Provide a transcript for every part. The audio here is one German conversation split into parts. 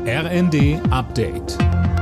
RND Update.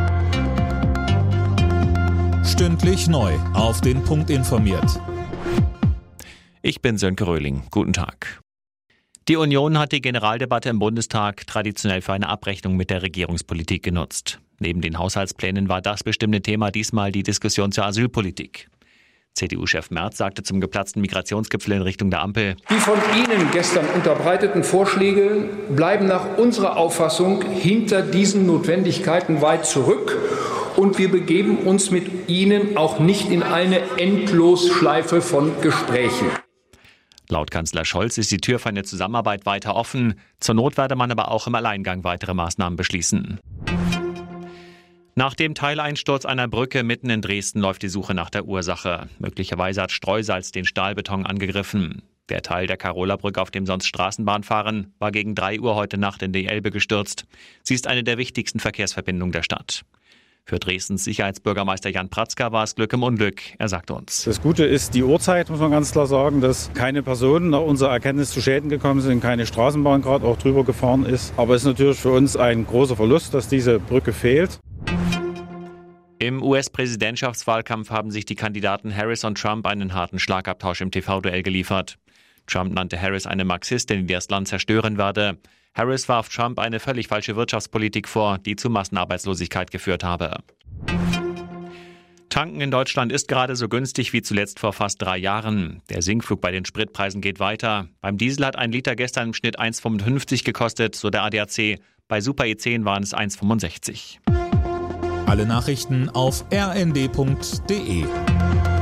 Stündlich neu auf den Punkt informiert. Ich bin Sönke Röhling. Guten Tag. Die Union hat die Generaldebatte im Bundestag traditionell für eine Abrechnung mit der Regierungspolitik genutzt. Neben den Haushaltsplänen war das bestimmte Thema diesmal die Diskussion zur Asylpolitik. CDU-Chef Merz sagte zum geplatzten Migrationsgipfel in Richtung der Ampel: Die von Ihnen gestern unterbreiteten Vorschläge bleiben nach unserer Auffassung hinter diesen Notwendigkeiten weit zurück. Und wir begeben uns mit Ihnen auch nicht in eine Endlosschleife von Gesprächen. Laut Kanzler Scholz ist die Tür für eine Zusammenarbeit weiter offen. Zur Not werde man aber auch im Alleingang weitere Maßnahmen beschließen. Nach dem Teileinsturz einer Brücke mitten in Dresden läuft die Suche nach der Ursache. Möglicherweise hat Streusalz den Stahlbeton angegriffen. Der Teil der Carola-Brücke, auf dem sonst Straßenbahn fahren, war gegen 3 Uhr heute Nacht in die Elbe gestürzt. Sie ist eine der wichtigsten Verkehrsverbindungen der Stadt. Für Dresdens Sicherheitsbürgermeister Jan Pratzka war es Glück im Unglück. Er sagt uns: Das Gute ist die Uhrzeit, muss man ganz klar sagen, dass keine Personen nach unserer Erkenntnis zu Schäden gekommen sind, keine Straßenbahn gerade auch drüber gefahren ist. Aber es ist natürlich für uns ein großer Verlust, dass diese Brücke fehlt. Im US-Präsidentschaftswahlkampf haben sich die Kandidaten Harris und Trump einen harten Schlagabtausch im TV-Duell geliefert. Trump nannte Harris eine Marxistin, die das Land zerstören werde. Harris warf Trump eine völlig falsche Wirtschaftspolitik vor, die zu Massenarbeitslosigkeit geführt habe. Tanken in Deutschland ist gerade so günstig wie zuletzt vor fast 3 Jahren. Der Sinkflug bei den Spritpreisen geht weiter. Beim Diesel hat ein Liter gestern im Schnitt 1,55 gekostet, so der ADAC. Bei Super E10 waren es 1,65. Alle Nachrichten auf rnd.de.